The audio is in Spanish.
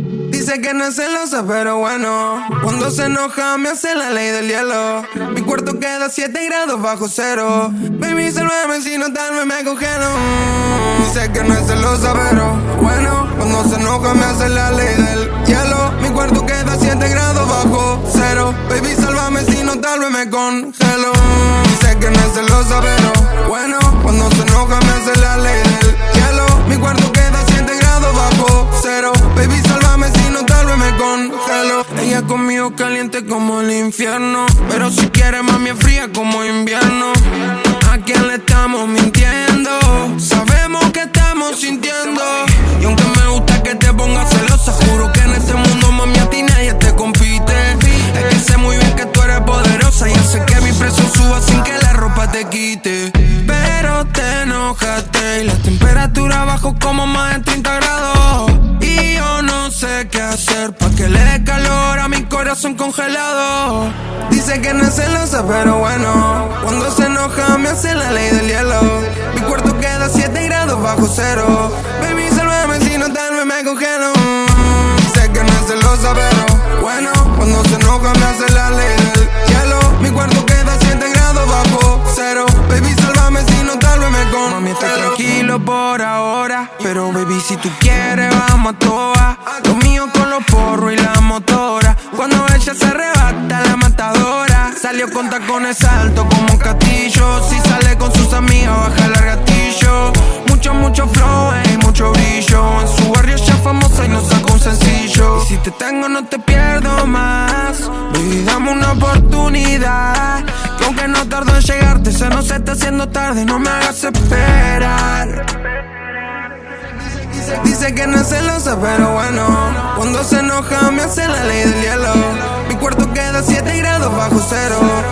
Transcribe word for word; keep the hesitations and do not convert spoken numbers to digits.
Dice que no es celosa, pero bueno, cuando se enoja me hace la ley del hielo. Mi cuarto queda siete grados bajo cero. Baby, sálvame si no tal vez me congelo. Dice que no es celosa, pero bueno, cuando se enoja me hace la ley del hielo. Mi cuarto queda siete grados bajo cero. Baby, sálvame si no tal vez me congelo. Dice que no es celosa, pero bueno, cuando se enoja me hace la ley del hielo. Mi cuarto queda siete grados bajo cero. Baby, sálvame si no tal vez me congelo. Ella conmigo caliente como el infierno, pero si quiere mami es fría como invierno. ¿A quién le estamos mintiendo? Sabemos que estamos sintiendo. Y aunque me gusta que te pongas celosa, juro que en este mundo mami a ti nadie te compite. Es que sé muy bien que tú eres poderosa y hace que mi presión suba sin que la ropa te quite. Pero te enojaste y la temperatura bajó como más de treinta grados. Y yo no sé qué hacer pa' que le dé calor a mi corazón congelado. Dice que no es celosa, pero bueno, cuando se enoja me hace la ley del hielo. Mi cuarto queda siete grados bajo cero. Baby, sálvame si no tal vez me congelo. Dice que no es celosa, pero bueno, cuando se enoja me hace la ley del hielo. Mi cuarto queda siete grados bajo cero. Baby, sálvame si no tal vez me congelo. Mami, estoy tranquilo por ahora, pero baby, si tú quieres vamos a toa. Lo mío con los porros y la motora. Cuando ella se arrebata la matadora. Salió con tacones altos como un castillo. Si sale con sus amigas baja el gatillo. Mucho, mucho flow y mucho brillo. En su barrio ya famosa y no saca un sencillo. Y si te tengo no te pierdo más. Baby, dame una oportunidad. Que aunque no tardo en llegarte, se nos está haciendo tarde. No me hagas esperar. Dice que no es celosa, pero bueno, cuando se enoja me hace la ley del hielo. Mi cuarto queda siete grados bajo cero.